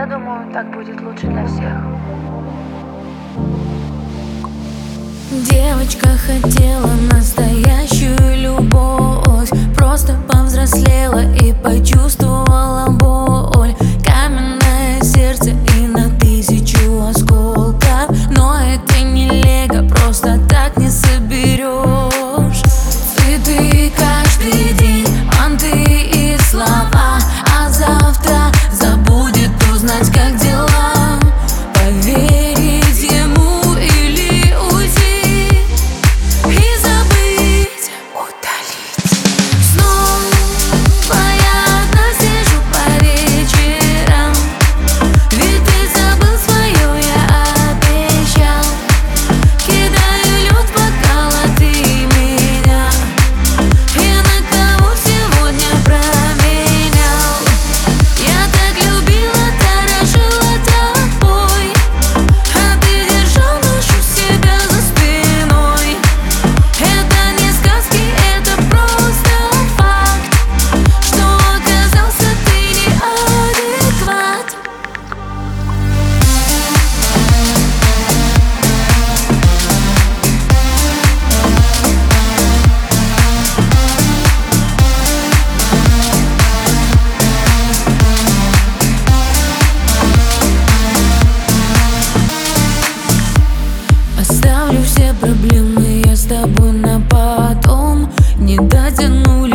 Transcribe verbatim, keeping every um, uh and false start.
думаю, так будет лучше для всех. Девочка хотела настоящую любовь, просто повзрослела и почувствовала боль. Каменное сердце и на тысячу осколков, но это не лего, просто так не соберешь. Цветы каждый день, манты и слова, а завтра забудет узнать, как дела. Поверить ему или уйти и забыть, удалить. Снова я одна сижу по вечерам, ведь ты забыл свое, я обещал. Кидаю лед в бокал, а ты меня, и на кого сегодня променял. Я так любила, дорожила тобой, а ты держал ношу себя за спиной. Это не сказки, это просто факт, что оказался ты неадекват. Оставлю все проблемы я с тобой на потом. Не дотянули